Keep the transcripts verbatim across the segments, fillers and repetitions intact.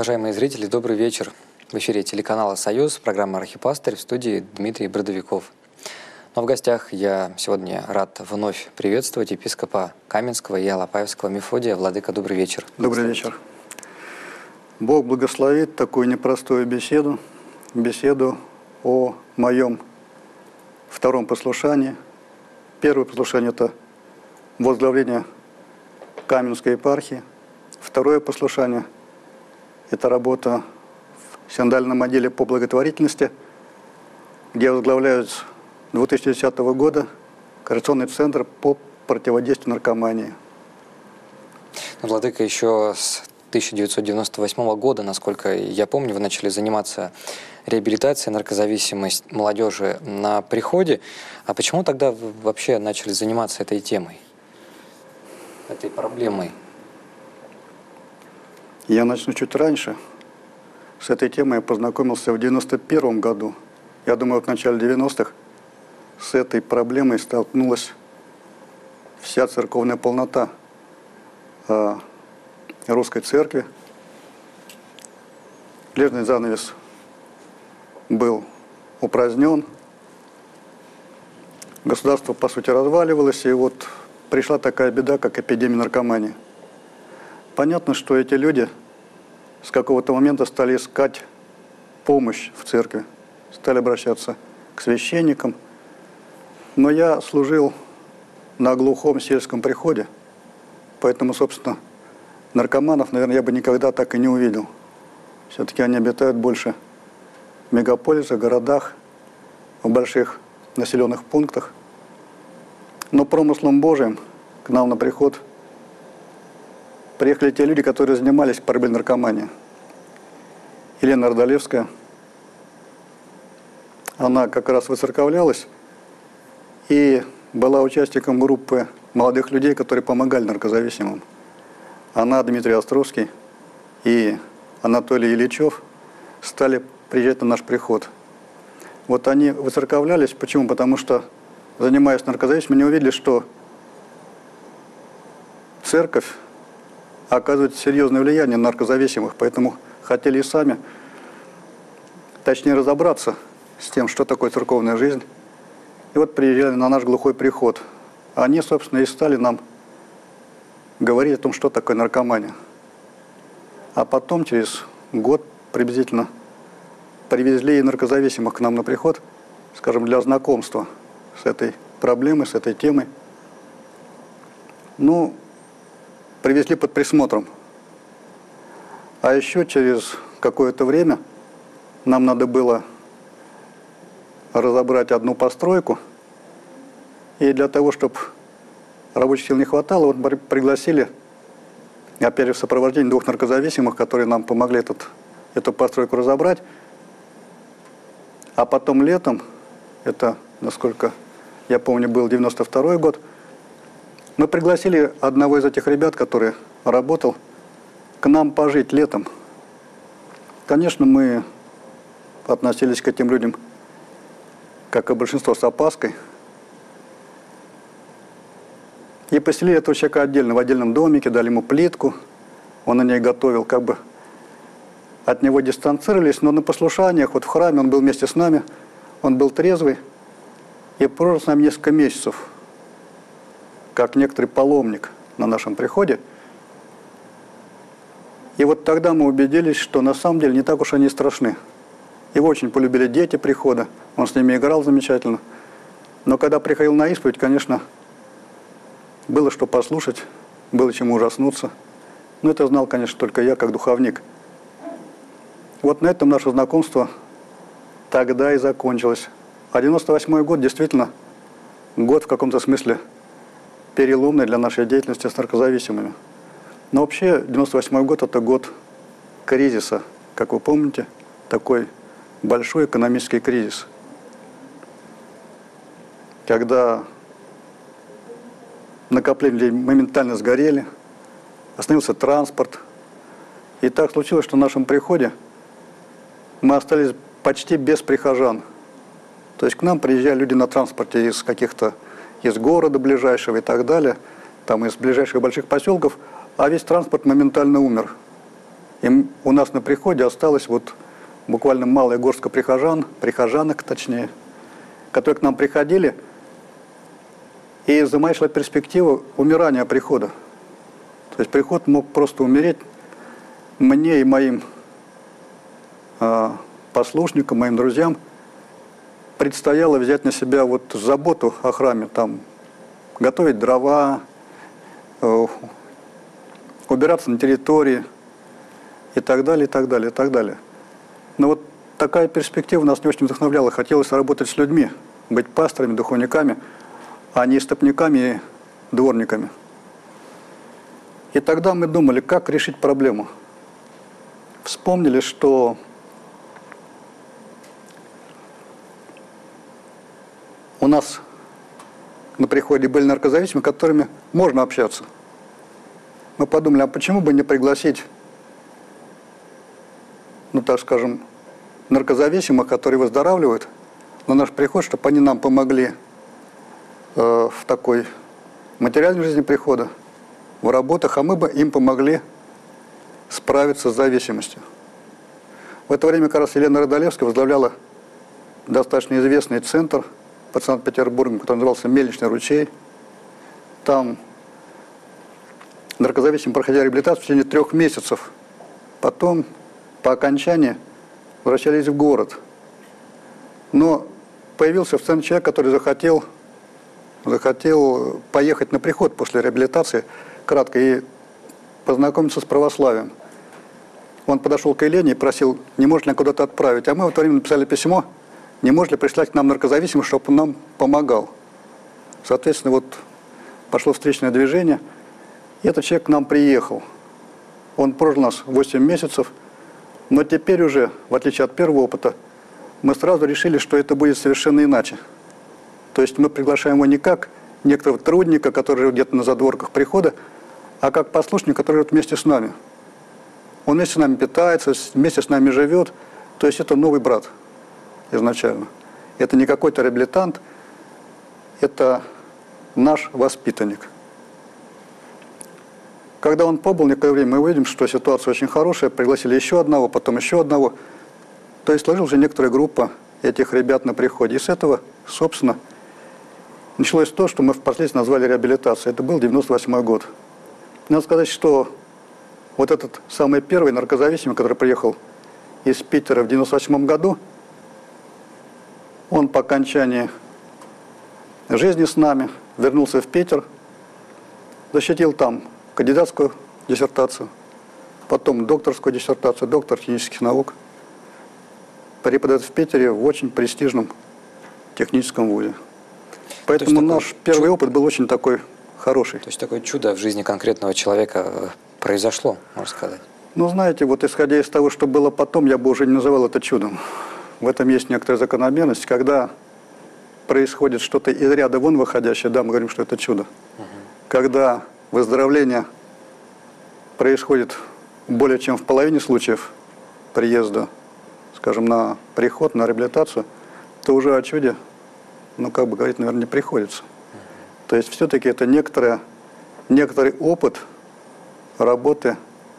Уважаемые зрители, добрый вечер. В эфире телеканала «Союз», программа «Архипастырь», в студии Дмитрий Бродовиков. Но в гостях я сегодня рад вновь приветствовать епископа Каменского и Алапаевского Мефодия. Владыка, добрый вечер. Добрый вечер. Бог благословит такую непростую беседу, беседу о моем втором послушании. Первое послушание – это возглавление Каменской епархии. Второе послушание – это работа в синодальном отделе по благотворительности, где я возглавляю с две тысячи десятого года Координационный центр по противодействию наркомании. Владыка, еще с тысяча девятьсот девяносто восьмого года, насколько я помню, вы начали заниматься реабилитацией наркозависимости молодежи на приходе. А почему тогда вы вообще начали заниматься этой темой, этой проблемой? Я начну чуть раньше. С этой темой я познакомился в девяносто первом году. Я думаю, в начале девяностых с этой проблемой столкнулась вся церковная полнота э, русской церкви. Железный занавес был упразднен. Государство, по сути, разваливалось, и вот пришла такая беда, как эпидемия наркомании. Понятно, что эти люди с какого-то момента стали искать помощь в церкви, стали обращаться к священникам. Но я служил на глухом сельском приходе, поэтому, собственно, наркоманов, наверное, я бы никогда так и не увидел. Все-таки они обитают больше в мегаполисах, городах, в больших населенных пунктах. Но промыслом Божиим к нам на приход приехали те люди, которые занимались проблемой наркомании. Елена Родолевская, она как раз выцерковлялась и была участником группы молодых людей, которые помогали наркозависимым. Она, Дмитрий Островский и Анатолий Ильичев стали приезжать на наш приход. Вот они выцерковлялись. Почему? Потому что, занимаясь наркозависимым, они увидели, что церковь оказывает серьезное влияние на наркозависимых, поэтому хотели и сами, точнее, разобраться с тем, что такое церковная жизнь. И вот приезжали на наш глухой приход. Они, собственно, и стали нам говорить о том, что такое наркомания. А потом, через год приблизительно, привезли и наркозависимых к нам на приход, скажем, для знакомства с этой проблемой, с этой темой. Ну, привезли под присмотром. А еще через какое-то время нам надо было разобрать одну постройку. И для того, чтобы рабочих сил не хватало, вот пригласили, опять же, в сопровождении двух наркозависимых, которые нам помогли этот, эту постройку разобрать. А потом летом, это, насколько я помню, был девяносто второй год, мы пригласили одного из этих ребят, который работал, к нам пожить летом. Конечно, мы относились к этим людям, как и большинство, с опаской. И поселили этого человека отдельно, в отдельном домике, дали ему плитку, он на ней готовил, как бы от него дистанцировались, но на послушаниях, вот в храме он был вместе с нами, он был трезвый и прожил с нами несколько месяцев, как некоторый паломник на нашем приходе. И вот тогда мы убедились, что на самом деле не так уж они страшны. Его очень полюбили дети прихода, он с ними играл замечательно. Но когда приходил на исповедь, конечно, было что послушать, было чему ужаснуться. Но это знал, конечно, только я, как духовник. Вот на этом наше знакомство тогда и закончилось. А девяносто восьмой год действительно год в каком-то смысле переломный для нашей деятельности с наркозависимыми. Но вообще девяносто восьмой год – это год кризиса, как вы помните, такой большой экономический кризис, когда накопления людей моментально сгорели, остановился транспорт. И так случилось, что в нашем приходе мы остались почти без прихожан. То есть к нам приезжали люди на транспорте из каких-то, из города ближайшего и так далее, там из ближайших больших поселков, а весь транспорт моментально умер. И у нас на приходе осталось вот буквально малая горстка прихожан, прихожанок точнее, которые к нам приходили, и замаячила перспектива умирания прихода. То есть приход мог просто умереть. Мне и моим э, послушникам, моим друзьям предстояло взять на себя вот заботу о храме, там, готовить дрова, э, убираться на территории и так далее, и так далее, и так далее. Но вот такая перспектива нас не очень вдохновляла. Хотелось работать с людьми, быть пасторами, духовниками, а не истопниками и дворниками. И тогда мы думали, как решить проблему. Вспомнили, что у нас на приходе были наркозависимые, с которыми можно общаться. Мы подумали, а почему бы не пригласить, ну так скажем, наркозависимых, которые выздоравливают, на наш приход, чтобы они нам помогли э, в такой материальной жизни прихода, в работах, а мы бы им помогли справиться с зависимостью. В это время как раз Елена Родолевская возглавляла достаточно известный центр под Санкт-Петербургом, который назывался «Мельничный ручей». Там наркозависимые проходили реабилитацию в течение трех месяцев. Потом, по окончании, возвращались в город. Но появился в центре человек, который захотел, захотел поехать на приход после реабилитации, кратко, и познакомиться с православием. Он подошел к Елене и просил, не может ли куда-то отправить. А мы в это время написали письмо, не может ли прислать к нам наркозависимых, чтобы он нам помогал. Соответственно, вот пошло встречное движение, и этот человек к нам приехал. Он прожил нас восемь месяцев, но теперь уже, в отличие от первого опыта, мы сразу решили, что это будет совершенно иначе. То есть мы приглашаем его не как некоторого трудника, который живет где-то на задворках прихода, а как послушник, который живет вместе с нами. Он вместе с нами питается, вместе с нами живет. То есть это новый брат изначально. Это не какой-то реабилитант, это наш воспитанник. Когда он побыл некоторое время, мы увидим, что ситуация очень хорошая. Пригласили еще одного, потом еще одного. То есть сложилась уже некоторая группа этих ребят на приходе. И с этого, собственно, началось то, что мы впоследствии назвали реабилитацией. Это был девяносто восьмой год. Надо сказать, что вот этот самый первый наркозависимый, который приехал из Питера в девяносто восьмом году, он по окончании жизни с нами вернулся в Питер, защитил там кандидатскую диссертацию, потом докторскую диссертацию, доктор технических наук, преподает в Питере в очень престижном техническом вузе. Поэтому наш первый опыт был очень такой хороший. То есть такое чудо в жизни конкретного человека произошло, можно сказать. Ну, знаете, вот исходя из того, что было потом, я бы уже не называл это чудом. В этом есть некоторая закономерность. Когда происходит что-то из ряда вон выходящее, да, мы говорим, что это чудо. Угу. Когда выздоровление происходит более чем в половине случаев приезда, скажем, на приход, на реабилитацию, то уже о чуде, ну, как бы говорить, наверное, не приходится. То есть все-таки это некоторое, некоторый опыт работы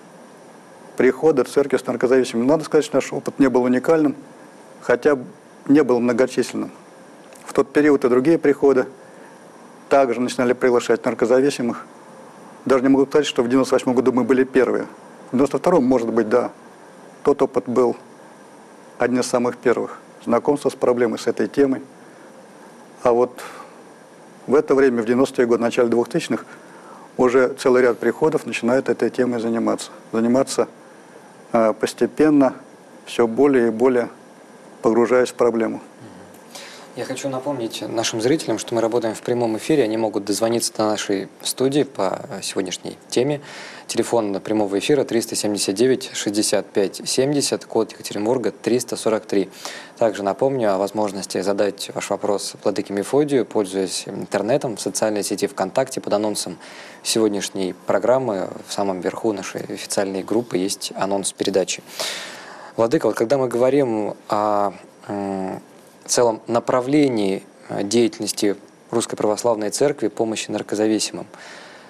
прихода церкви с наркозависимыми. Надо сказать, что наш опыт не был уникальным, хотя не был многочисленным. В тот период и другие приходы также начинали приглашать наркозависимых. Даже не могу сказать, что в девяносто восьмом году мы были первые. В девяносто втором, может быть, да, тот опыт был одним из самых первых. Знакомство с проблемой, с этой темой. А вот в это время, в девяностые годы, в начале двухтысячных, уже целый ряд приходов начинает этой темой заниматься. Заниматься э, постепенно, все более и более погружаясь в проблему. Я хочу напомнить нашим зрителям, что мы работаем в прямом эфире. Они могут дозвониться до нашей студии по сегодняшней теме. Телефон прямого эфира триста семьдесят девять шестьдесят пять семьдесят, код Екатеринбурга триста сорок три. Также напомню о возможности задать ваш вопрос владыке Мефодию, пользуясь интернетом, в социальной сети ВКонтакте. Под анонсом сегодняшней программы в самом верху нашей официальной группы есть анонс передачи. Владыка, вот когда мы говорим о в целом направлении деятельности Русской Православной Церкви помощи наркозависимым,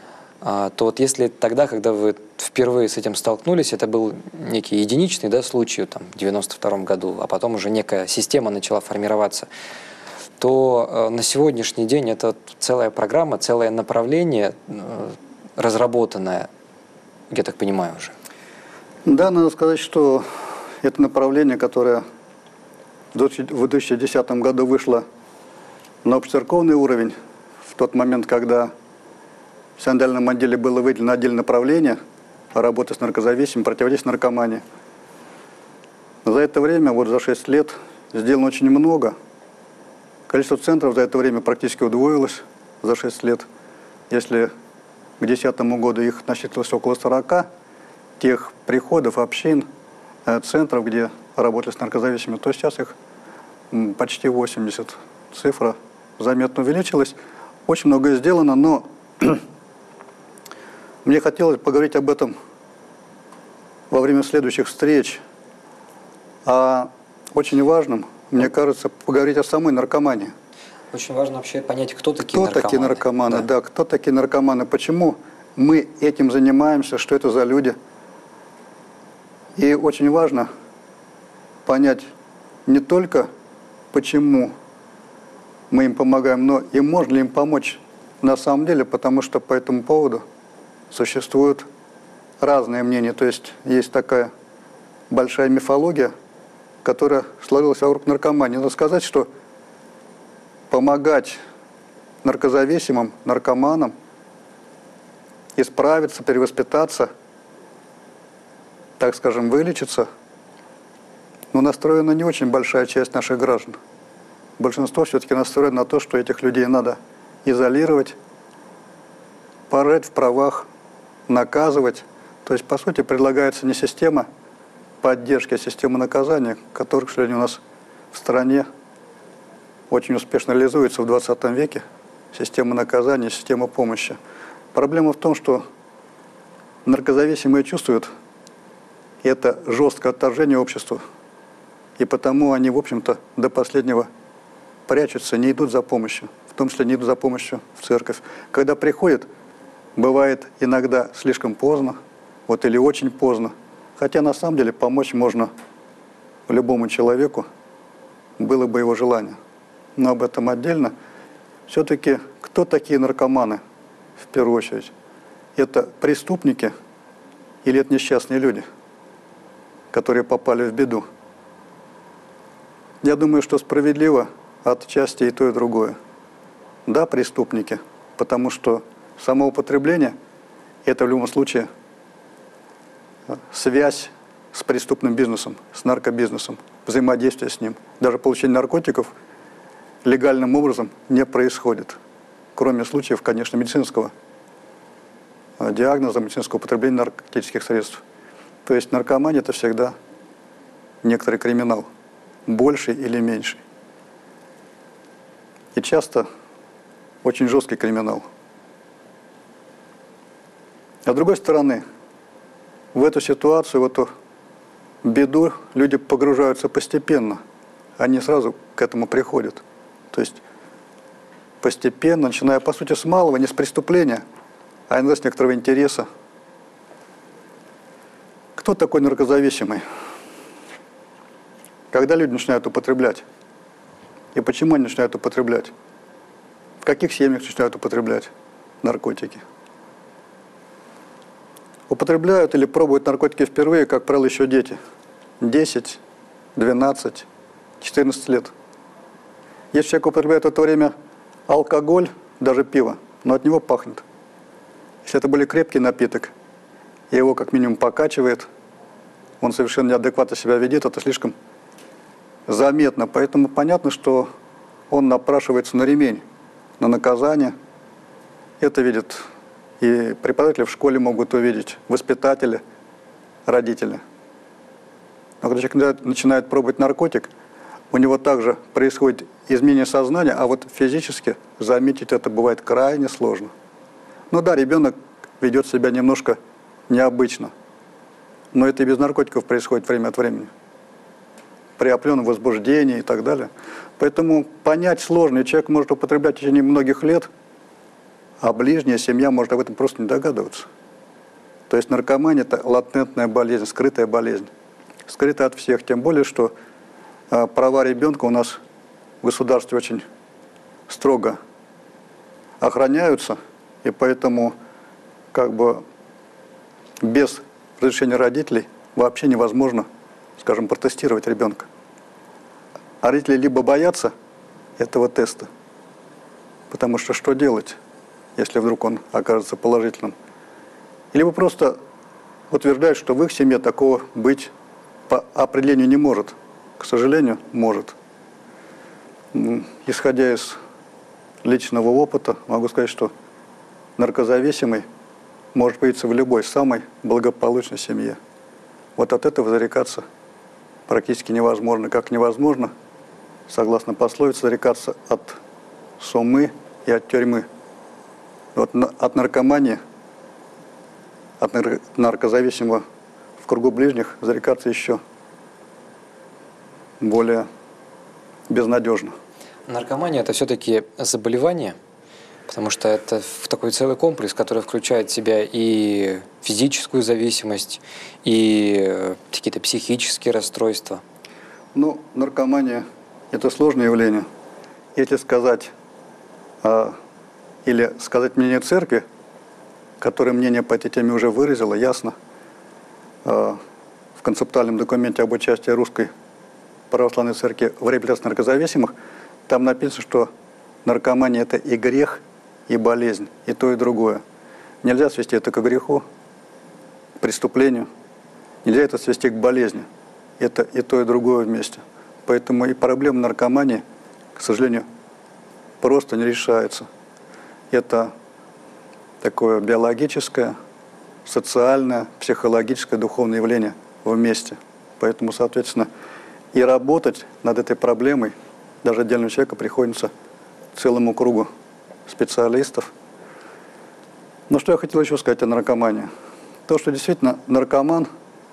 то вот если тогда, когда вы впервые с этим столкнулись, это был некий единичный, да, случай там, в девяносто втором году, а потом уже некая система начала формироваться, то на сегодняшний день это целая программа, целое направление разработанное, я так понимаю уже. Да, надо сказать, что это направление, которое в две тысячи десятом году вышло на общецерковный уровень, в тот момент, когда в синодальном отделе было выделено отдельное направление работы с наркозависимыми, противодействия наркомании. За это время, вот за шесть лет, сделано очень много. Количество центров за это время практически удвоилось за шесть лет. Если к две тысячи десятому году их насчитывалось около сорока, тех приходов, общин, центров, где работали с наркозависимыми, то сейчас их почти восемьдесят. Цифра заметно увеличилась. Очень многое сделано, но мне хотелось поговорить об этом во время следующих встреч. А очень важным, мне кажется, поговорить о самой наркомании. Очень важно вообще понять, кто такие кто наркоманы. Кто такие наркоманы, да. да, кто такие наркоманы, почему мы этим занимаемся, что это за люди. И очень важно понять не только, почему мы им помогаем, но и можно ли им помочь на самом деле, потому что по этому поводу существуют разные мнения. То есть есть такая большая мифология, которая сложилась вокруг наркомании. Надо сказать, что помогать наркозависимым, наркоманам исправиться, перевоспитаться, так скажем, вылечиться, но настроена не очень большая часть наших граждан. Большинство все-таки настроено на то, что этих людей надо изолировать, порать в правах, наказывать. То есть, по сути, предлагается не система поддержки, а система наказания, которая, к сожалению, у нас в стране очень успешно реализуется в двадцатом веке. Система наказания, система помощи. Проблема в том, что наркозависимые чувствуют это жесткое отторжение обществу, и потому они, в общем-то, до последнего прячутся, не идут за помощью, в том числе не идут за помощью в церковь. Когда приходят, бывает иногда слишком поздно, вот или очень поздно, хотя на самом деле помочь можно любому человеку, было бы его желание. Но об этом отдельно. Все-таки кто такие наркоманы, в первую очередь? Это преступники или это несчастные люди, которые попали в беду? Я думаю, что справедливо отчасти и то, и другое. Да, преступники, потому что само употребление – это в любом случае связь с преступным бизнесом, с наркобизнесом, взаимодействие с ним. Даже получение наркотиков легальным образом не происходит, кроме случаев, конечно, медицинского диагноза, медицинского употребления наркотических средств. То есть наркомания – это всегда некоторый криминал, больший или меньший. И часто очень жесткий криминал. А с другой стороны, в эту ситуацию, в эту беду люди погружаются постепенно. Они сразу к этому приходят. То есть постепенно, начиная, по сути, с малого, не с преступления, а иногда с некоторого интереса. Кто такой наркозависимый? Когда люди начинают употреблять? И почему они начинают употреблять? В каких семьях начинают употреблять наркотики? Употребляют или пробуют наркотики впервые, как правило, еще дети. десять, двенадцать, четырнадцать лет. Если человек употребляет в это время алкоголь, даже пиво, но от него пахнет. Если это более крепкий напиток, и его как минимум покачивает, он совершенно неадекватно себя ведет, это слишком заметно. Поэтому понятно, что он напрашивается на ремень, на наказание. Это видят и преподаватели в школе могут увидеть, воспитатели, родители. Но когда человек начинает пробовать наркотик, у него также происходит изменение сознания, а вот физически заметить это бывает крайне сложно. Ну да, ребенок ведет себя немножко необычно, но это и без наркотиков происходит время от времени. При определенном возбуждении и так далее. Поэтому понять сложно, и человек может употреблять в течение многих лет, А ближняя семья может об этом просто не догадываться. То есть наркомания – это латентная болезнь, скрытая болезнь. Скрытая от всех, тем более, что а, права ребенка у нас в государстве очень строго охраняются, и поэтому как бы без разрешения родителей вообще невозможно, скажем, протестировать ребенка. А родители либо боятся этого теста, потому что что делать, если вдруг он окажется положительным, либо просто утверждают, что в их семье такого быть по определению не может. К сожалению, может. Исходя из личного опыта, могу сказать, что наркозависимый может появиться в любой самой благополучной семье. Вот от этого зарекаться практически невозможно. Как невозможно, согласно пословице, зарекаться от сумы и от тюрьмы. Вот от наркомании, от наркозависимого в кругу ближних зарекаться еще более безнадежно. Наркомания – это все-таки заболевание, потому что это такой целый комплекс, который включает в себя и физическую зависимость, и какие-то психические расстройства. Ну, наркомания – это сложное явление. Если сказать, а, или сказать мнение церкви, которое мнение по этой теме уже выразило, ясно, а, в концептуальном документе об участии Русской Православной Церкви в реабилитации наркозависимых, там написано, что наркомания – это и грех, и болезнь, и то, и другое. Нельзя свести это к греху, к преступлению. Нельзя это свести к болезни. Это и то, и другое вместе. Поэтому и проблема наркомании, к сожалению, просто не решается. Это такое биологическое, социальное, психологическое, духовное явление вместе. Поэтому, соответственно, и работать над этой проблемой даже отдельному человеку приходится целому кругу специалистов. Но что я хотел еще сказать о наркомании? То, что действительно наркоман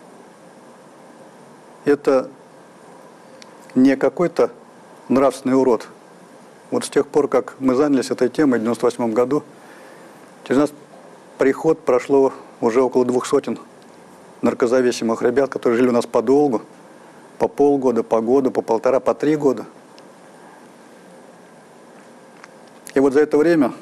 – это не какой-то нравственный урод. Вот с тех пор, как мы занялись этой темой в девяносто восьмом году, через нас приход прошло уже около двух сотен наркозависимых ребят, которые жили у нас подолгу, по полгода, по году, по полтора, по три года. И вот за это время,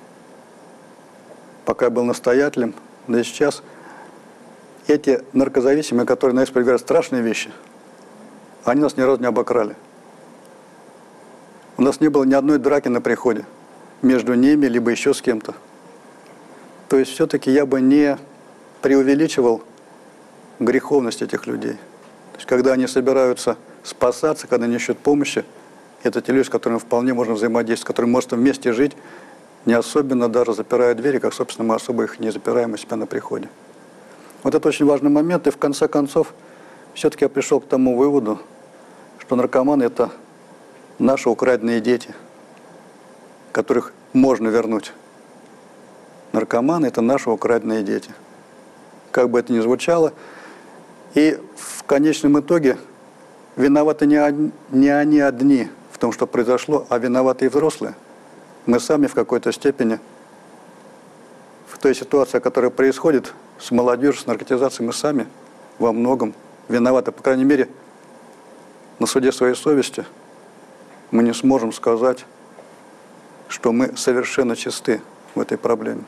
пока я был настоятелем, да и сейчас, эти наркозависимые, которые на исповедь говорят страшные вещи, они нас ни разу не обокрали. У нас не было ни одной драки на приходе между ними, либо еще с кем-то. То есть все-таки я бы не преувеличивал греховность этих людей. То есть когда они собираются спасаться, когда они ищут помощи, это те люди, с которыми вполне можно взаимодействовать, с которыми можно вместе жить, не особенно даже запирая двери, как, собственно, мы особо их не запираем у себя на приходе. Вот это очень важный момент, и в конце концов, все-таки я пришел к тому выводу, что наркоманы – это наши украденные дети, которых можно вернуть. Наркоманы – это наши украденные дети. Как бы это ни звучало. И в конечном итоге виноваты не они, не они одни в том, что произошло, а виноваты и взрослые. Мы сами в какой-то степени в той ситуации, которая происходит с молодежью, с наркотизацией, мы сами во многом виноваты. По крайней мере, на суде своей совести мы не сможем сказать, что мы совершенно чисты в этой проблеме.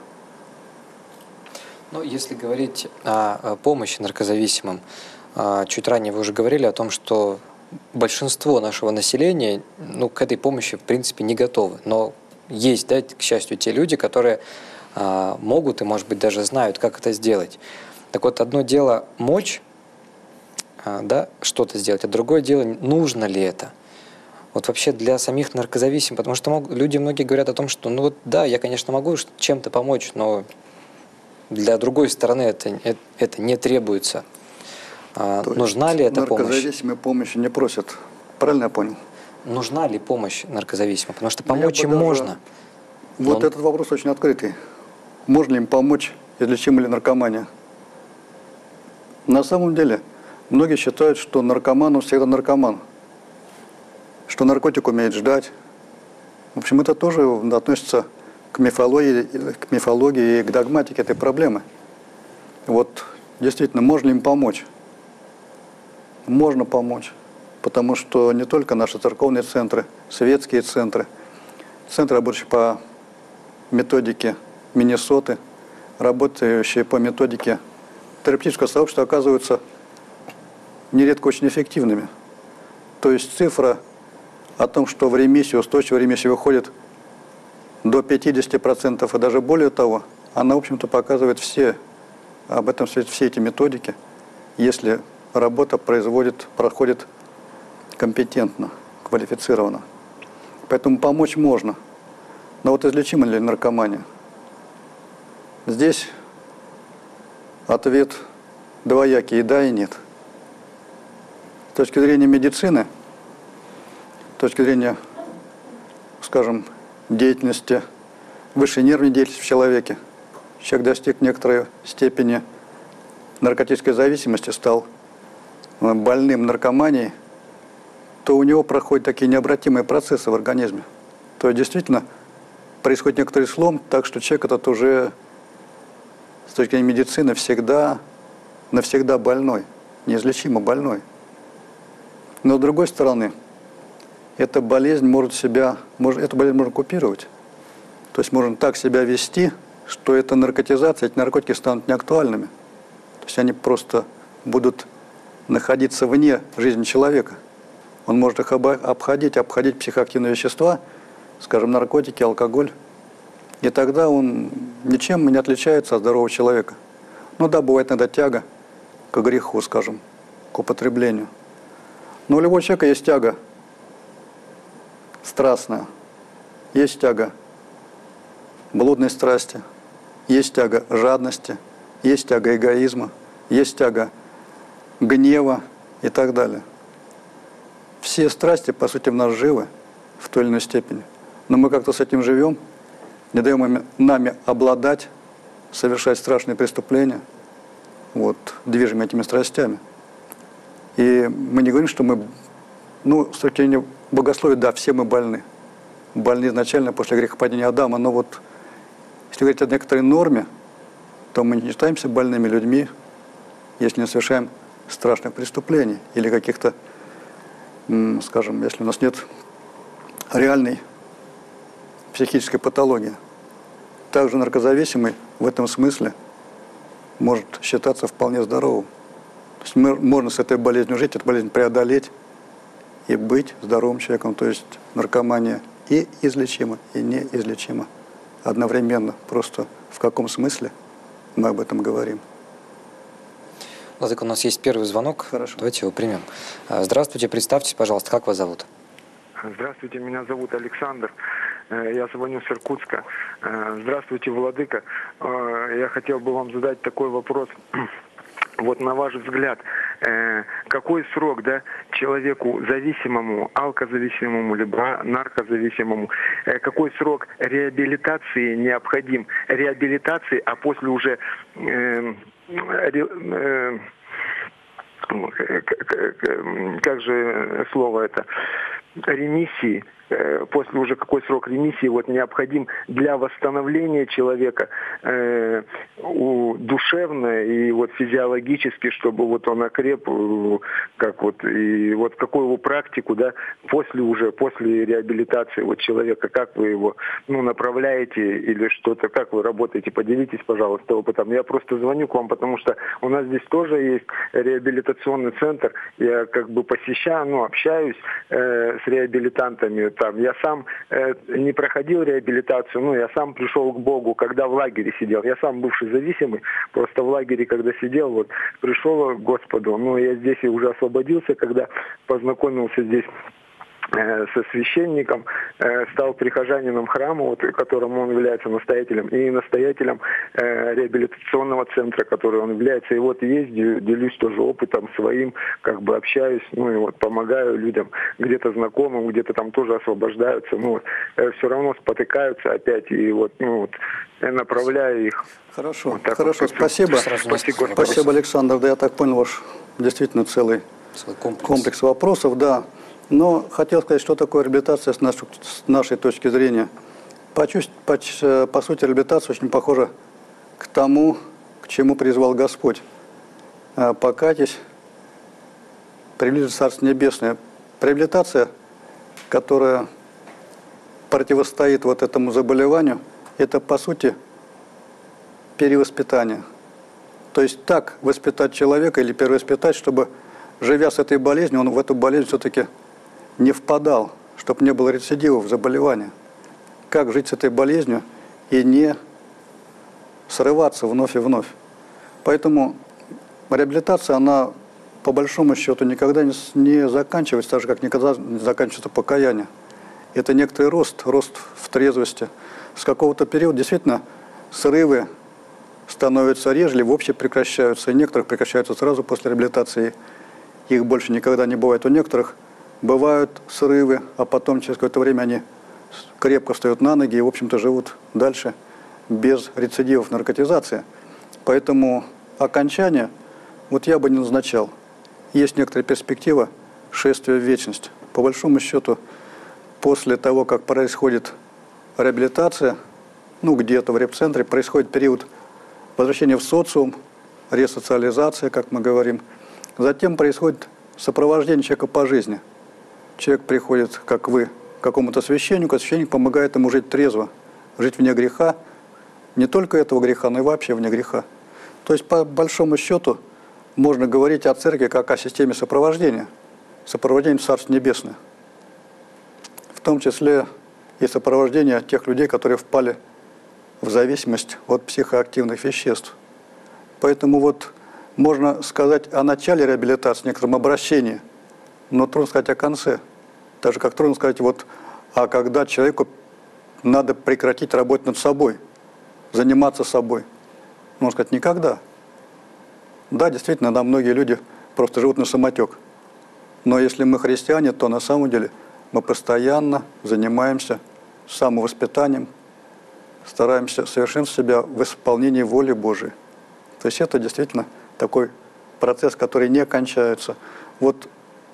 Ну, если говорить о помощи наркозависимым, чуть ранее вы уже говорили о том, что большинство нашего населения, ну, к этой помощи, в принципе, не готовы. Но есть, да, к счастью, те люди, которые а, могут и, может быть, даже знают, как это сделать. Так вот, одно дело мочь, а, да, что-то сделать, а другое дело, нужно ли это. Вот вообще для самих наркозависимых, потому что мог, люди многие говорят о том, что, ну вот, да, я, конечно, могу чем-то помочь, но для другой стороны это, это, это не требуется. А, нужна ли эта помощь? Наркозависимые помощи не просят. Правильно я понял? Нужна ли помощь наркозависимым? Потому что помочь им даже... можно. Вот Но... этот вопрос очень открытый. Можно ли им помочь, излечима ли наркомания? На самом деле, многие считают, что наркоман, он всегда наркоман. Что наркотик умеет ждать. В общем, это тоже относится к мифологии, к мифологии и к догматике этой проблемы. Вот действительно, можно им помочь? Можно помочь, потому что не только наши церковные центры, светские центры, центры, работающие по методике Миннесоты, работающие по методике терапевтического сообщества, оказываются нередко очень эффективными. То есть цифра о том, что в ремиссию, устойчивая ремиссия выходит до пятидесяти процентов и даже более того, она, в общем-то, показывает все, об этом свидетельствуют все эти методики, если работа производит, проходит компетентно, квалифицированно. Поэтому помочь можно. Но вот излечима ли наркомания? Здесь ответ двоякий, и да, и нет. С точки зрения медицины, с точки зрения, скажем, деятельности, высшей нервной деятельности в человеке, человек достиг некоторой степени наркотической зависимости, стал больным наркоманией, то у него проходят такие необратимые процессы в организме. То есть действительно происходит некоторый слом, так что человек этот уже с точки зрения медицины всегда, навсегда больной, неизлечимо больной. Но с другой стороны, эта болезнь может себя, может, эту болезнь можно купировать. То есть можно так себя вести, что эта наркотизация, эти наркотики станут неактуальными. То есть они просто будут находиться вне жизни человека. Он может их обходить, обходить психоактивные вещества, скажем, наркотики, алкоголь. И тогда он ничем не отличается от здорового человека. Ну да, бывает иногда тяга к греху, скажем, к употреблению. Но у любого человека есть тяга страстная, есть тяга блудной страсти, есть тяга жадности, есть тяга эгоизма, есть тяга гнева и так далее. Все страсти, по сути, в нас живы в той или иной степени. Но мы как-то с этим живем, не даем им, нами обладать, совершать страшные преступления, вот, движимы этими страстями. И мы не говорим, что мы, ну, с точки зрения богословия, да, все мы больны. Больны изначально после грехопадения Адама, но вот, если говорить о некоторой норме, то мы не считаемся больными людьми, если не совершаем страшных преступлений или каких-то, скажем, если у нас нет реальной психической патологии. Также наркозависимый в этом смысле может считаться вполне здоровым. То есть мы, можно с этой болезнью жить, эту болезнь преодолеть и быть здоровым человеком. То есть наркомания и излечима, и неизлечима одновременно. Просто в каком смысле мы об этом говорим. Владыка, у нас есть первый звонок. Хорошо. Давайте его примем. Здравствуйте, представьтесь, пожалуйста, как вас зовут? Здравствуйте, меня зовут Александр. Я звоню с Иркутска. Здравствуйте, Владыка. Я хотел бы вам задать такой вопрос. Вот на ваш взгляд, какой срок, да, человеку зависимому, алкозависимому, либо наркозависимому, какой срок реабилитации необходим? Реабилитации, а после уже э, э, как же слово это, ремиссии, после уже какой срок ремиссии вот необходим для восстановления человека э, у, душевно и вот физиологически, чтобы вот он окреп, как вот, и вот какую его практику, да, после уже, после реабилитации вот человека, как вы его, ну, направляете или что-то, как вы работаете, поделитесь, пожалуйста, опытом. Я просто звоню к вам, потому что у нас здесь тоже есть реабилитационный центр, я как бы посещаю, ну, общаюсь э, с реабилитантами. Там, я сам э, не проходил реабилитацию, ну, я сам пришел к Богу, когда в лагере сидел. Я сам бывший зависимый, просто в лагере, когда сидел, вот, пришел к Господу. Ну, я здесь и уже освободился, когда познакомился здесь со священником, стал прихожанином храма, вот, которому он является настоятелем, и настоятелем э, реабилитационного центра, который он является. И вот ездию, делюсь тоже опытом своим, как бы общаюсь, ну и вот помогаю людям, где-то знакомым, где-то там тоже освобождаются, ну вот, э, все равно спотыкаются опять, и вот, ну вот, я направляю их. Хорошо, вот хорошо, вот. спасибо. Спасибо, спасибо, Александр. Да, я так понял, ваш действительно целый, целый комплекс. комплекс вопросов, да. Но хотел сказать, что такое реабилитация с нашей, с нашей точки зрения. По, по, по сути, реабилитация очень похожа к тому, к чему призвал Господь. Покайтесь, приблизится Царство Небесное. Реабилитация, которая противостоит вот этому заболеванию, это, по сути, перевоспитание. То есть так воспитать человека или перевоспитать, чтобы, живя с этой болезнью, он в эту болезнь все-таки не впадал, чтобы не было рецидивов заболевания. Как жить с этой болезнью и не срываться вновь и вновь. Поэтому реабилитация, она по большому счету никогда не, не заканчивается, так же, как никогда не заканчивается покаяние. Это некоторый рост, рост в трезвости. С какого-то периода действительно срывы становятся реже, или вообще прекращаются. И некоторых прекращаются сразу после реабилитации. Их больше никогда не бывает. У некоторых бывают срывы, а потом через какое-то время они крепко встают на ноги и, в общем-то, живут дальше без рецидивов наркотизации. Поэтому окончание вот я бы не назначал. Есть некоторая перспектива шествия в вечность. По большому счету, после того, как происходит реабилитация, ну где-то в репцентре, происходит период возвращения в социум, ресоциализация, как мы говорим. Затем происходит сопровождение человека по жизни. Человек приходит, как вы, к какому-то священнику, а священник помогает ему жить трезво, жить вне греха, не только этого греха, но и вообще вне греха. То есть, по большому счету, можно говорить о церкви как о системе сопровождения, сопровождения в Царство Небесное. В том числе и сопровождение тех людей, которые впали в зависимость от психоактивных веществ. Поэтому вот можно сказать о начале реабилитации, некотором обращении, но трудно сказать о конце. Так же, как трудно сказать, вот, а когда человеку надо прекратить работать над собой, заниматься собой. Можно сказать, никогда. Да, действительно, да, многие люди просто живут на самотек. Но если мы христиане, то на самом деле мы постоянно занимаемся самовоспитанием, стараемся совершенствовать себя в исполнении воли Божией. То есть это действительно такой процесс, который не кончается. Вот,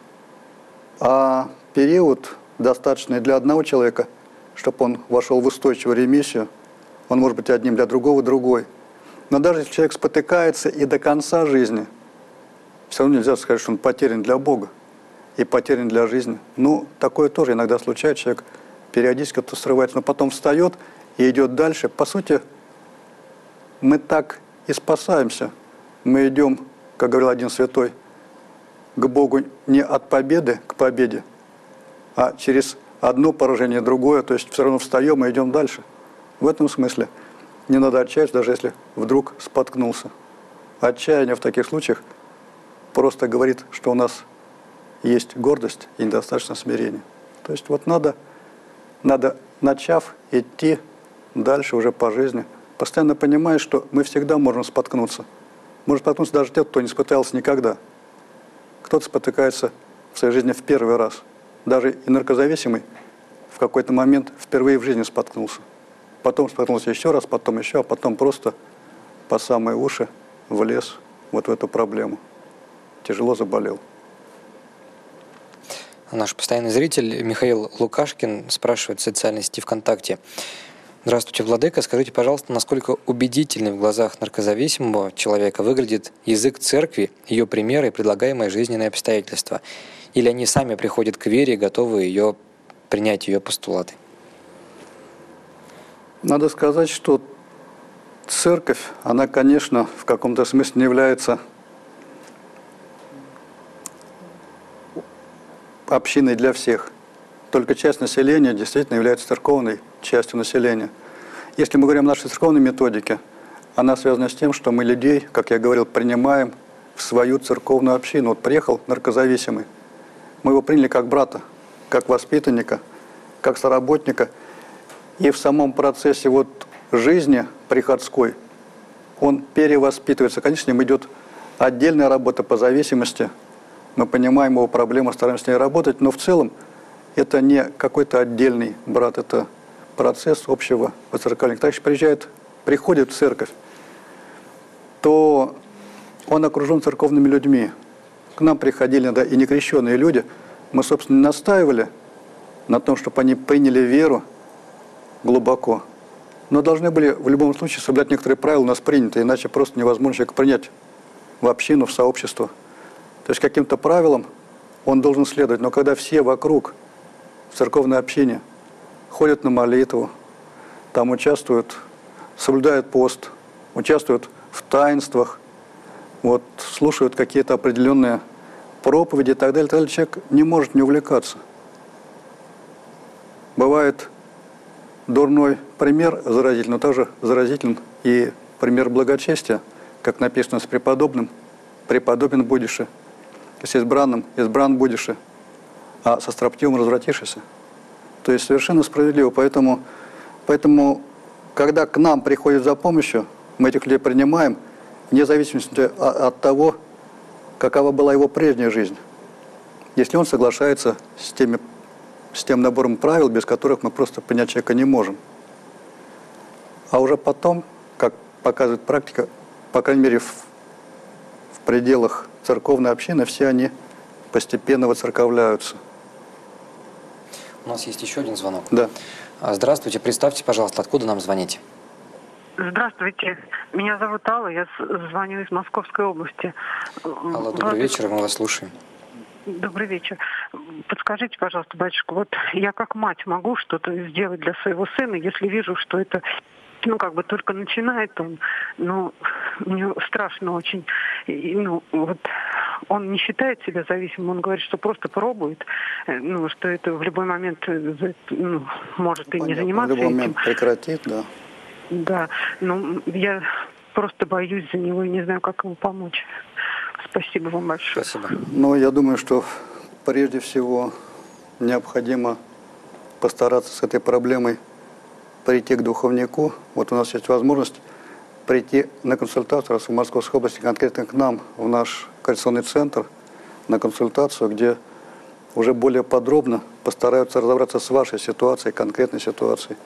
а период, достаточный для одного человека, чтобы он вошел в устойчивую ремиссию, он может быть одним, для другого другой. Но даже если человек спотыкается и до конца жизни, все равно нельзя сказать, что он потерян для Бога и потерян для жизни. Ну, такое тоже иногда случается, человек периодически как-то срывается, но потом встает и идет дальше. По сути, мы так и спасаемся. Мы идем, как говорил один святой, к Богу не от победы к победе, а через одно поражение другое, то есть все равно встаем и идем дальше. В этом смысле не надо отчаяться, даже если вдруг споткнулся. Отчаяние в таких случаях просто говорит, что у нас есть гордость и недостаточно смирения. То есть вот надо, надо, начав идти дальше уже по жизни, постоянно понимая, что мы всегда можем споткнуться. Может споткнуться даже те, кто не спотыкался никогда. Кто-то спотыкается в своей жизни в первый раз. Даже и наркозависимый в какой-то момент впервые в жизни споткнулся. Потом споткнулся еще раз, потом еще, а потом просто по самые уши влез вот в эту проблему. Тяжело заболел. Наш постоянный зритель Михаил Лукашкин спрашивает в социальной сети ВКонтакте. Здравствуйте, владыка. Скажите, пожалуйста, насколько убедительный в глазах наркозависимого человека выглядит язык церкви, ее примеры и предлагаемые жизненные обстоятельства? Или они сами приходят к вере и готовы ее принять, ее постулаты? Надо сказать, что церковь, она, конечно, в каком-то смысле не является общиной для всех. Только часть населения действительно является церковной частью населения. Если мы говорим о нашей церковной методике, она связана с тем, что мы людей, как я говорил, принимаем в свою церковную общину. Вот приехал наркозависимый, мы его приняли как брата, как воспитанника, как соработника. И в самом процессе вот жизни приходской он перевоспитывается. Конечно, с ним идет отдельная работа по зависимости. Мы понимаем его проблему, стараемся с ней работать, но в целом это не какой-то отдельный брат, это процесс общего воцерковления. Когда человек приезжает, приходит в церковь, то он окружен церковными людьми. К нам приходили да, и некрещенные люди. Мы, собственно, настаивали на том, чтобы они приняли веру глубоко. Но должны были в любом случае соблюдать некоторые правила, у нас приняты, иначе просто невозможно человека принять в общину, в сообщество. То есть каким-то правилам он должен следовать. Но когда все вокруг в церковной общине ходят на молитву, там участвуют, соблюдают пост, участвуют в таинствах, вот, слушают какие-то определенные проповеди и так далее, так далее, человек не может не увлекаться. Бывает дурной пример заразителен, но также заразителен и пример благочестия, как написано, с преподобным преподобен будешь, с избранным избран будешь, а со строптивым развратишься. То есть совершенно справедливо. Поэтому, поэтому, когда к нам приходят за помощью, мы этих людей принимаем, вне зависимости от того, какова была его прежняя жизнь. Если он соглашается с, теми, с тем набором правил, без которых мы просто понять человека не можем. А уже потом, как показывает практика, по крайней мере, в, в пределах церковной общины, все они постепенно воцерковляются. У нас есть еще один звонок. Да. Здравствуйте, представьте, пожалуйста, откуда нам звоните? Здравствуйте, меня зовут Алла, я звоню из Московской области. Алла, добрый Владык... вечер, мы вас слушаем. Добрый вечер. Подскажите, пожалуйста, батюшка, вот я как мать могу что-то сделать для своего сына, если вижу, что это, ну, как бы только начинает он, ну, мне страшно очень, и, ну, вот он не считает себя зависимым, он говорит, что просто пробует, ну, что это в любой момент, ну, может и не заниматься этим. В любой этим. момент прекратит, да. Да, но я просто боюсь за него и не знаю, как ему помочь. Спасибо вам большое. Спасибо. Ну, я думаю, что прежде всего необходимо постараться с этой проблемой прийти к духовнику. Вот у нас есть возможность прийти на консультацию, раз в Московской области, конкретно к нам, в наш коррекционный центр, на консультацию, где уже более подробно постараются разобраться с вашей ситуацией, конкретной ситуацией.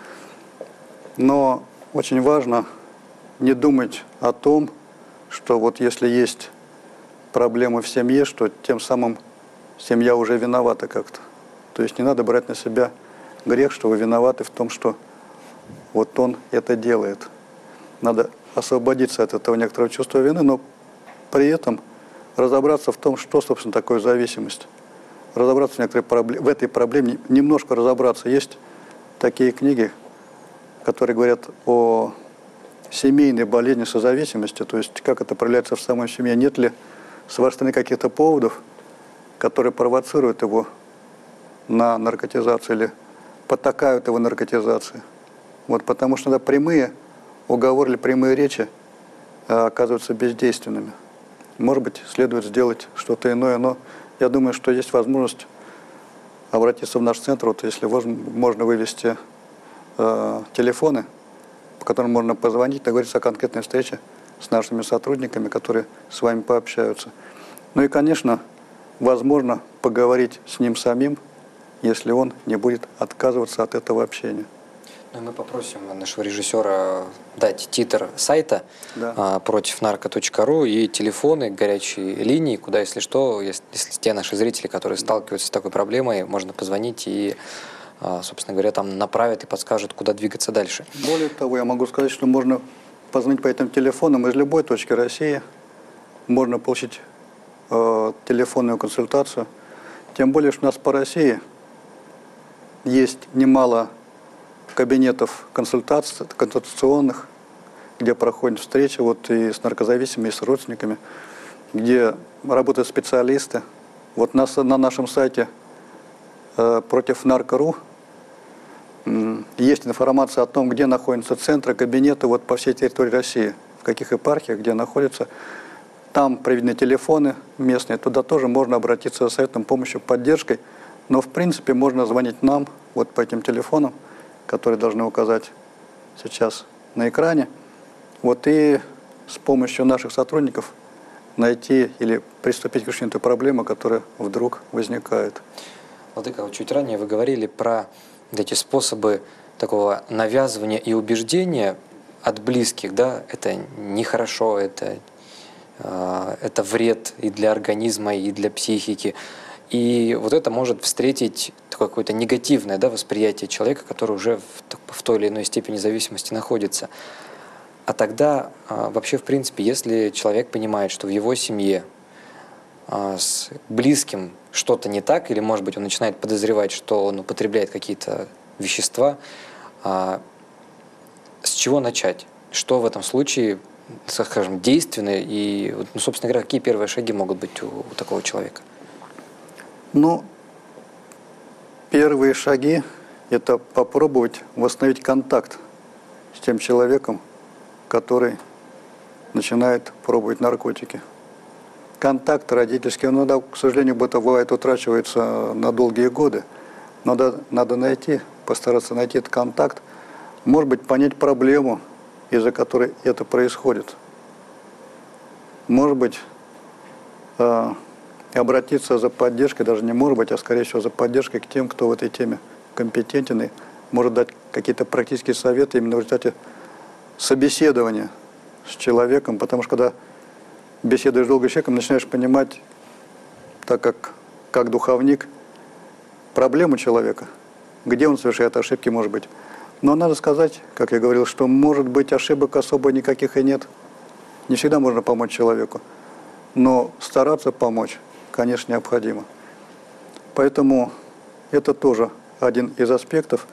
Но очень важно не думать о том, что вот если есть проблемы в семье, что тем самым семья уже виновата как-то. То есть не надо брать на себя грех, что вы виноваты в том, что вот он это делает. Надо освободиться от этого некоторого чувства вины, но при этом разобраться в том, что, собственно, такое зависимость. Разобраться в, некоторой проблеме, в этой проблеме, немножко разобраться. Есть такие книги, которые говорят о семейной болезни созависимости, то есть как это проявляется в самой семье, нет ли с вашей стороны каких-то поводов, которые провоцируют его на наркотизацию или потакают его наркотизации. Вот, потому что да, прямые уговоры или прямые речи а, оказываются бездейственными. Может быть, следует сделать что-то иное, но я думаю, что есть возможность обратиться в наш центр, вот если можно вывести э, телефоны, по которым можно позвонить, договориться о конкретной встрече с нашими сотрудниками, которые с вами пообщаются. Ну и, конечно, возможно поговорить с ним самим, если он не будет отказываться от этого общения. Ну, мы попросим нашего режиссера дать титр сайта да. а, против нарко точка ру и телефоны, горячие линии, куда, если что, если, если те наши зрители, которые сталкиваются с такой проблемой, можно позвонить и, а, собственно говоря, там направят и подскажут, куда двигаться дальше. Более того, я могу сказать, что можно позвонить по этим телефонам из любой точки России, можно получить э, телефонную консультацию. Тем более, что у нас по России есть немало кабинетов консультационных, где проходят встречи вот и с наркозависимыми, и с родственниками, где работают специалисты. Вот на, на нашем сайте э, против нарко точка ру э, есть информация о том, где находятся центры, кабинеты вот по всей территории России, в каких епархиях, где находятся. Там приведены телефоны местные, туда тоже можно обратиться за советом, помощью, поддержкой. Но в принципе можно звонить нам вот по этим телефонам, которые должны указать сейчас на экране. Вот и с помощью наших сотрудников найти или приступить к решению той проблемы, которая вдруг возникает. Владыка, вот чуть ранее вы говорили про эти способы такого навязывания и убеждения от близких, да, это нехорошо, это, э, это вред и для организма, и для психики. И вот это может встретить такое какое-то негативное, да, восприятие человека, который уже в, в той или иной степени зависимости находится. А тогда а, вообще, в принципе, если человек понимает, что в его семье а, с близким что-то не так, или, может быть, он начинает подозревать, что он употребляет какие-то вещества, а, с чего начать? Что в этом случае, скажем, действенно? И, ну, собственно говоря, какие первые шаги могут быть у, у такого человека? Ну, первые шаги – это попробовать восстановить контакт с тем человеком, который начинает пробовать наркотики. Контакт родительский, он иногда, к сожалению, бывает, утрачивается на долгие годы. Надо, надо найти, постараться найти этот контакт, может быть, понять проблему, из-за которой это происходит. Может быть, э, обратиться за поддержкой, даже не может быть, а скорее всего за поддержкой к тем, кто в этой теме компетентен и может дать какие-то практические советы именно в результате собеседования с человеком, потому что когда беседуешь долго с человеком, начинаешь понимать, так как, как духовник, проблему человека, где он совершает ошибки, может быть. Но надо сказать, как я говорил, что, может быть, ошибок особо никаких и нет. Не всегда можно помочь человеку. Но стараться помочь, конечно, необходимо. Поэтому это тоже один из аспектов.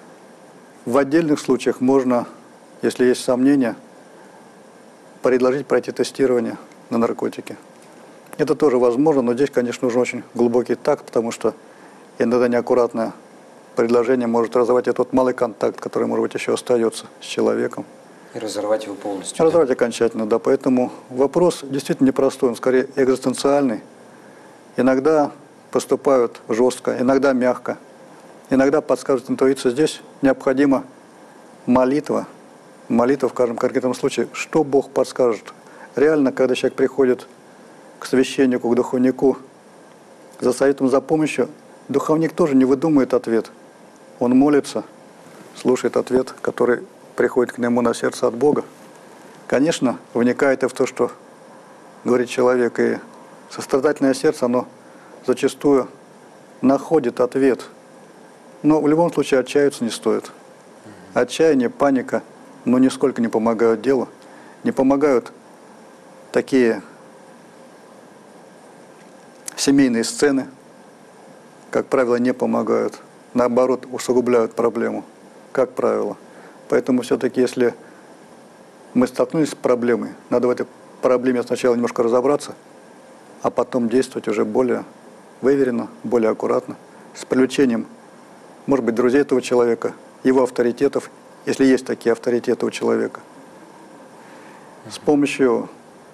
В отдельных случаях можно, если есть сомнения, предложить пройти тестирование на наркотики. Это тоже возможно, но здесь, конечно, нужен очень глубокий такт, потому что иногда неаккуратное предложение может разорвать этот малый контакт, который, может быть, еще остается с человеком. И разорвать его полностью. Разорвать да? окончательно, да. Поэтому вопрос действительно непростой, он скорее экзистенциальный. Иногда поступают жестко, иногда мягко. Иногда подсказывает интуиция. Здесь необходима молитва. Молитва в каждом конкретном случае. Что Бог подскажет? Реально, когда человек приходит к священнику, к духовнику за советом, за помощью, духовник тоже не выдумывает ответ. Он молится, слушает ответ, который приходит к нему на сердце от Бога. Конечно, вникает и в то, что говорит человек, и сострадательное сердце, оно зачастую находит ответ. Но в любом случае отчаяться не стоит. Отчаяние, паника, но нисколько не помогают делу. Не помогают такие семейные сцены, как правило, не помогают. Наоборот, усугубляют проблему, как правило. Поэтому все-таки, если мы столкнулись с проблемой, надо в этой проблеме сначала немножко разобраться, а потом действовать уже более выверенно, более аккуратно, с привлечением, может быть, друзей этого человека, его авторитетов, если есть такие авторитеты у человека, с помощью,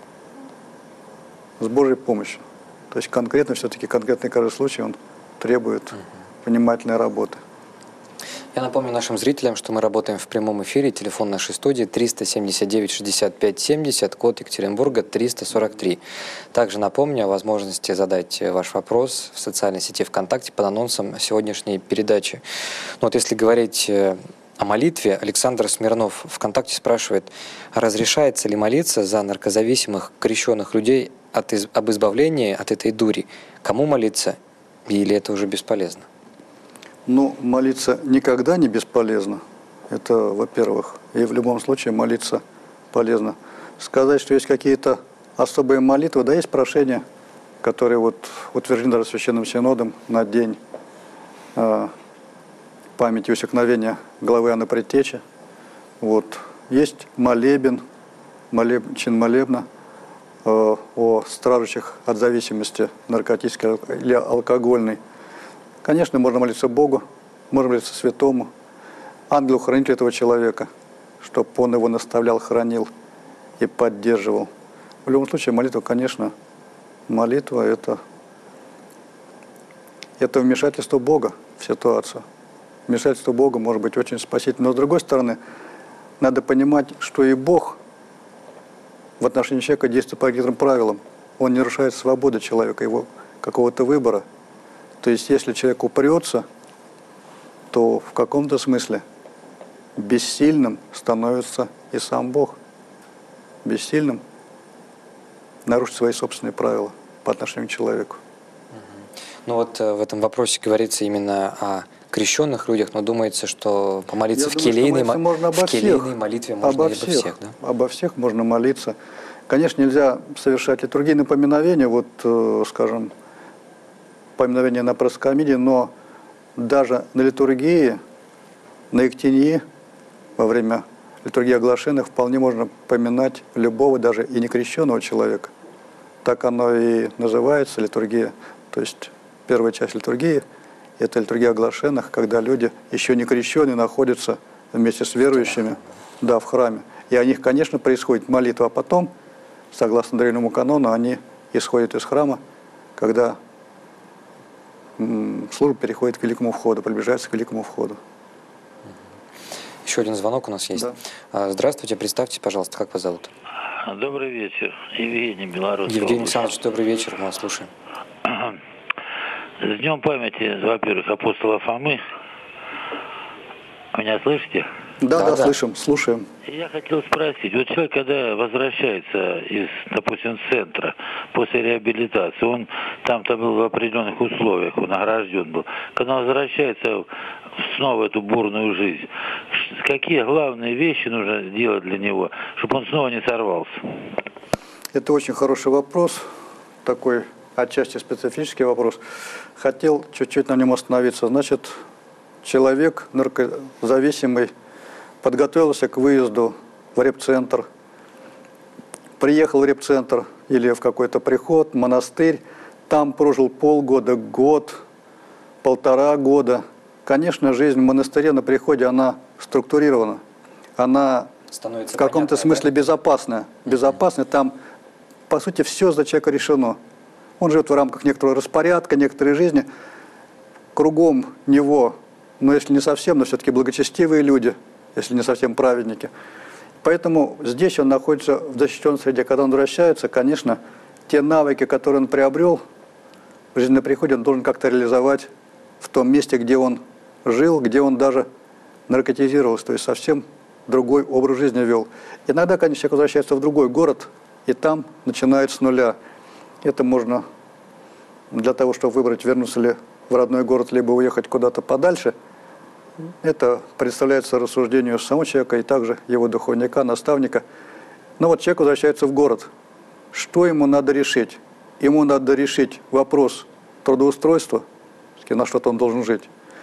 с Божьей помощью. То есть конкретно, все-таки конкретный каждый случай, он требует внимательной работы. Я напомню нашим зрителям, что мы работаем в прямом эфире. Телефон нашей студии триста семьдесят девять шестьдесят пять семьдесят, код Екатеринбурга триста сорок три. Также напомню о возможности задать ваш вопрос в социальной сети ВКонтакте под анонсом сегодняшней передачи. Но вот если говорить о молитве, Александр Смирнов ВКонтакте спрашивает, разрешается ли молиться за наркозависимых крещенных людей от из... об избавлении от этой дури? Кому молиться? Или это уже бесполезно? Ну, молиться никогда не бесполезно. Это, во-первых. И в любом случае молиться полезно. Сказать, что есть какие-то особые молитвы, да, есть прошения, которые вот утверждены даже Священным Синодом на день э, памяти усекновения главы Иоанна Предтечи. Вот. Есть молебен, молеб, чин молебна э, о страждущих от зависимости наркотической или алкогольной. Конечно, можно молиться Богу, можно молиться святому, ангелу-хранителю этого человека, чтобы он его наставлял, хранил и поддерживал. В любом случае, молитва, конечно, молитва – это, это вмешательство Бога в ситуацию. Вмешательство Бога может быть очень спасительным. Но, с другой стороны, надо понимать, что и Бог в отношении человека действует по некоторым правилам. Он не нарушает свободу человека, его какого-то выбора. То есть, если человек упрется, то в каком-то смысле бессильным становится и сам Бог. Бессильным нарушить свои собственные правила по отношению к человеку. Ну вот в этом вопросе говорится именно о крещенных людях, но думается, что помолиться Я в, думаю, келейной, что можно обо в келейной всех, молитве можно обо обо всех, всех, да? Обо всех можно молиться. Конечно, нельзя совершать литургийные поминовения, вот, э, скажем, поминовение на проскомиде, но даже на литургии, на Ектении, во время литургии оглашенных, вполне можно поминать любого, даже и некрещенного человека. Так оно и называется, литургия. То есть первая часть литургии – это литургия оглашенных, когда люди, еще не крещенные, находятся вместе с верующими, да, в храме. И о них, конечно, происходит молитва, а потом, согласно древнему канону, они исходят из храма, когда м, служба переходит к великому входу, приближается к великому входу. Еще один звонок у нас есть. Да. Здравствуйте, представьте, пожалуйста, как вас зовут? Добрый вечер. Евгений, Беларусь. Евгений Александрович, добрый вечер, мы вас слушаем. С днем памяти, во-первых, апостола Фомы. Меня слышите? Да, да, да, слышим, слушаем. Я хотел спросить, вот человек, когда возвращается из, допустим, центра после реабилитации, он там-то был в определенных условиях, он награжден был. Когда он возвращается снова в эту бурную жизнь, какие главные вещи нужно делать для него, чтобы он снова не сорвался? Это очень хороший вопрос, такой отчасти специфический вопрос. Хотел чуть-чуть на нем остановиться. Значит, человек наркозависимый подготовился к выезду в репцентр, приехал в репцентр или в какой-то приход, монастырь, там прожил полгода, год, полтора года. Конечно, жизнь в монастыре на приходе, она структурирована, она становится в каком-то смысле, да? безопасная. Безопасная, там, по сути, все за человека решено. Он живет в рамках некоторого распорядка, некоторой жизни. Кругом него, но если не совсем, но все-таки благочестивые люди, если не совсем праведники. Поэтому здесь он находится в защищенной среде. Когда он возвращается, конечно, те навыки, которые он приобрел в жизненном приходе, он должен как-то реализовать в том месте, где он жил, где он даже наркотизировался, то есть совсем другой образ жизни вел. Иногда, конечно, человек возвращается в другой город, и там начинает с нуля. Это можно для того, чтобы выбрать, вернуться ли в родной город, либо уехать куда-то подальше. Это представляется рассуждению самого человека и также его духовника, наставника. Но вот человек возвращается в город. Что ему надо решить? Ему надо решить вопрос трудоустройства, на что-то он должен жить.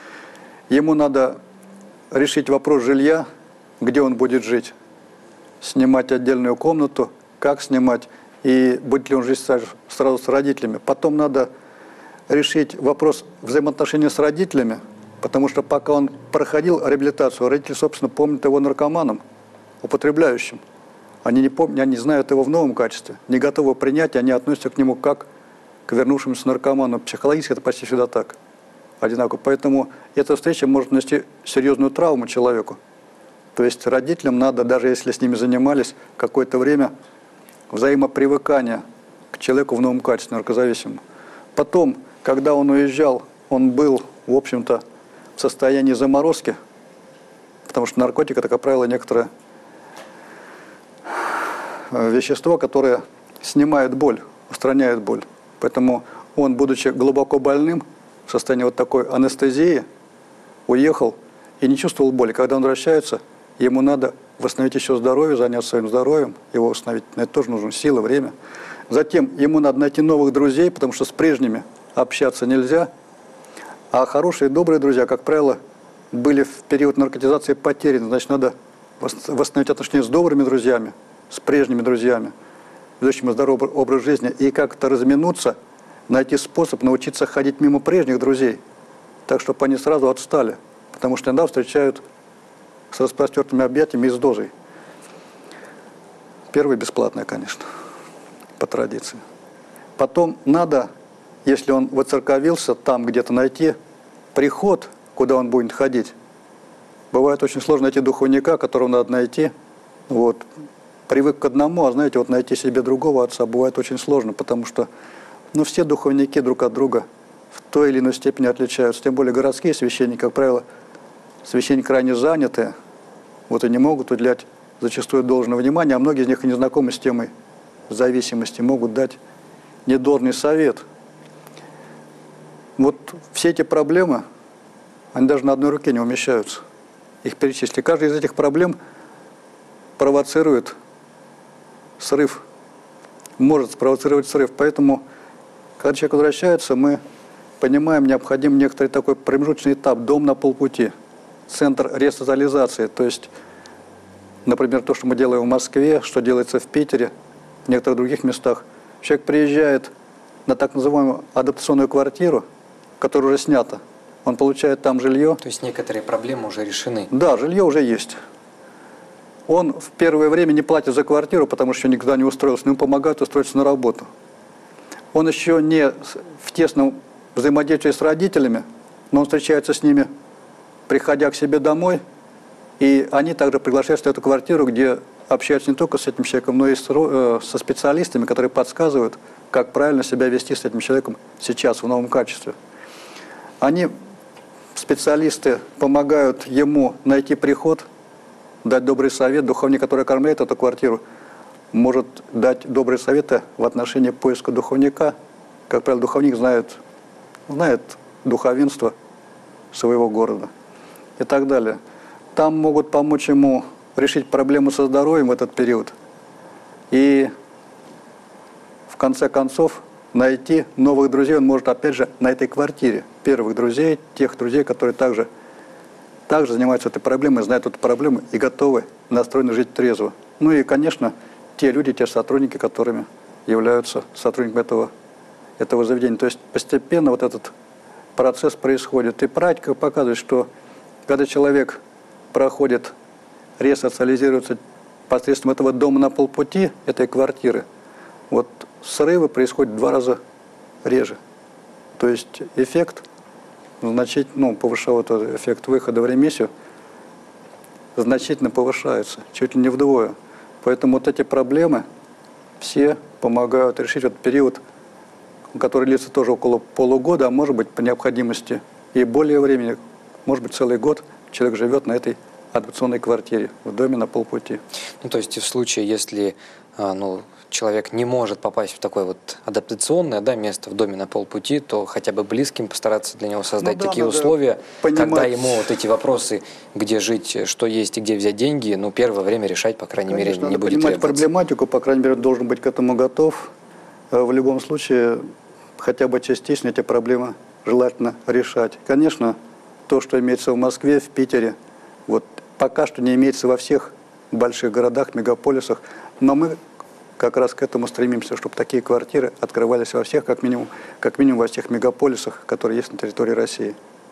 Ему надо решить вопрос жилья, где он будет жить. Снимать отдельную комнату, как снимать, и будет ли он жить сразу с родителями. Потом надо решить вопрос взаимоотношений с родителями, потому что пока он проходил реабилитацию, родители, собственно, помнят его наркоманом, употребляющим. Они не помнят, они знают его в новом качестве, не готовы принять, они относятся к нему как к вернувшемуся наркоману. Психологически это почти всегда так, одинаково. Поэтому эта встреча может нанести серьезную травму человеку. То есть родителям надо, даже если с ними занимались, какое-то время взаимопривыкания к человеку в новом качестве, наркозависимому. Потом, когда он уезжал, он был, в общем-то, в состоянии заморозки, потому что наркотик – это, как правило, некоторое вещество, которое снимает боль, устраняет боль. Поэтому он, будучи глубоко больным, в состоянии вот такой анестезии, уехал и не чувствовал боли. Когда он возвращается, ему надо восстановить еще здоровье, заняться своим здоровьем, его восстановить. На это тоже нужно сила, время. Затем ему надо найти новых друзей, потому что с прежними общаться нельзя. А хорошие, добрые друзья, как правило, были в период наркотизации потеряны. Значит, надо восстановить отношения с добрыми друзьями, с прежними друзьями, ведущими здоровый образ жизни, и как-то разминуться, найти способ научиться ходить мимо прежних друзей, так, чтобы они сразу отстали. Потому что иногда встречают с распростертыми объятиями и с дозой. Первый бесплатный, конечно, по традиции. Потом надо, если он воцерковился, там где-то найти приход, куда он будет ходить. Бывает очень сложно найти духовника, которого надо найти. Вот. Привык к одному, а знаете, вот найти себе другого отца бывает очень сложно, потому что ну, все духовники друг от друга в той или иной степени отличаются. Тем более городские священники, как правило, священники крайне заняты, вот и не могут уделять зачастую должное внимание, а многие из них и не знакомы с темой зависимости, могут дать недолжный совет. Вот все эти проблемы, они даже на одной руке не умещаются. Их перечислили. Каждая из этих проблем провоцирует срыв, может спровоцировать срыв. Поэтому, когда человек возвращается, мы понимаем, необходим некоторый такой промежуточный этап, дом на полпути, центр ресоциализации. То есть, например, то, что мы делаем в Москве, что делается в Питере, в некоторых других местах. Человек приезжает на так называемую адаптационную квартиру, которая уже снята. Он получает там жилье. То есть некоторые проблемы уже решены? Да, жилье уже есть. Он в первое время не платит за квартиру, потому что никогда не устроился, но ему помогают устроиться на работу. Он еще не в тесном взаимодействии с родителями, но он встречается с ними, приходя к себе домой, и они также приглашают в эту квартиру, где общаются не только с этим человеком, но и со специалистами, которые подсказывают, как правильно себя вести с этим человеком сейчас в новом качестве. Они, специалисты, помогают ему найти приход, дать добрый совет. Духовник, который кормляет эту квартиру, может дать добрые советы в отношении поиска духовника. Как правило, духовник знает, знает духовенство своего города и так далее. Там могут помочь ему решить проблему со здоровьем в этот период и в конце концов найти новых друзей. Он может опять же на этой квартире первых друзей, тех друзей, которые также, также занимаются этой проблемой, знают эту проблему и готовы, настроены жить трезво. Ну и, конечно, те люди, те сотрудники, которыми являются сотрудниками этого, этого заведения. То есть постепенно вот этот процесс происходит. И практика показывает, что когда человек проходит, ресоциализируется посредством этого дома на полпути, этой квартиры, вот срывы происходят в два раза реже. То есть эффект значительно, ну, повышает эффект выхода в ремиссию, значительно повышается, чуть ли не вдвое. Поэтому вот эти проблемы все помогают решить этот период, который длится тоже около полугода, а может быть по необходимости и более времени, может быть целый год человек живет на этой адаптационной квартире, в доме на полпути. Ну, то есть в случае, если ну, человек не может попасть в такое вот адаптационное, да, место в доме на полпути, то хотя бы близким постараться для него создать ну, да, такие надо условия, понимать, когда ему вот эти вопросы, где жить, что есть и где взять деньги, ну, первое время решать, по крайней Конечно, мере, не будет требоваться. Понимать проблематику, по крайней мере, должен быть к этому готов. В любом случае, хотя бы частично эти проблемы желательно решать. Конечно, то, что имеется в Москве, в Питере, вот пока что не имеется во всех больших городах, мегаполисах, но мы как раз к этому стремимся, чтобы такие квартиры открывались во всех, как минимум, как минимум во всех мегаполисах, которые есть на территории России.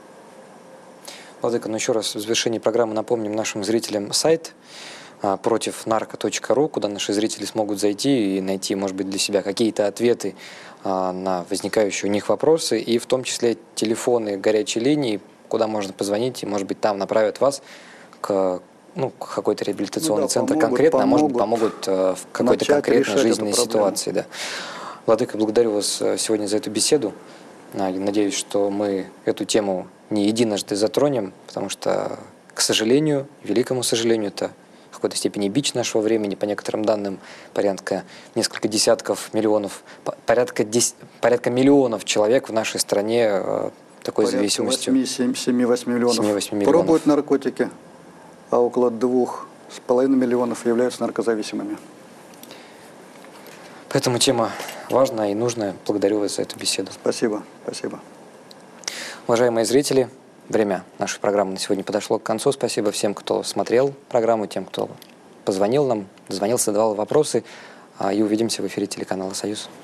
Владыка, ну еще раз в завершении программы напомним нашим зрителям сайт против нарко точка ру, куда наши зрители смогут зайти и найти, может быть, для себя какие-то ответы на возникающие у них вопросы, и в том числе телефоны горячей линии, куда можно позвонить, и, может быть, там направят вас к, ну, к какой-то реабилитационный ну, да, центр помогут, конкретно, помогут, а может быть, помогут э, в какой-то конкретной жизненной ситуации. Да. Владыка, благодарю вас сегодня за эту беседу. Надеюсь, что мы эту тему не единожды затронем, потому что, к сожалению, великому сожалению, это в какой-то степени бич нашего времени, по некоторым данным, порядка несколько десятков миллионов, порядка, десять, порядка миллионов человек в нашей стране э, такой порядка зависимостью. семь-восемь миллионов, миллионов пробуют наркотики, а около двух с половиной миллионов являются наркозависимыми. Поэтому тема важная и нужная. Благодарю вас за эту беседу. Спасибо, спасибо. Уважаемые зрители, время нашей программы на сегодня подошло к концу. Спасибо всем, кто смотрел программу, тем, кто позвонил нам, дозвонился, задавал вопросы. И увидимся в эфире телеканала «Союз».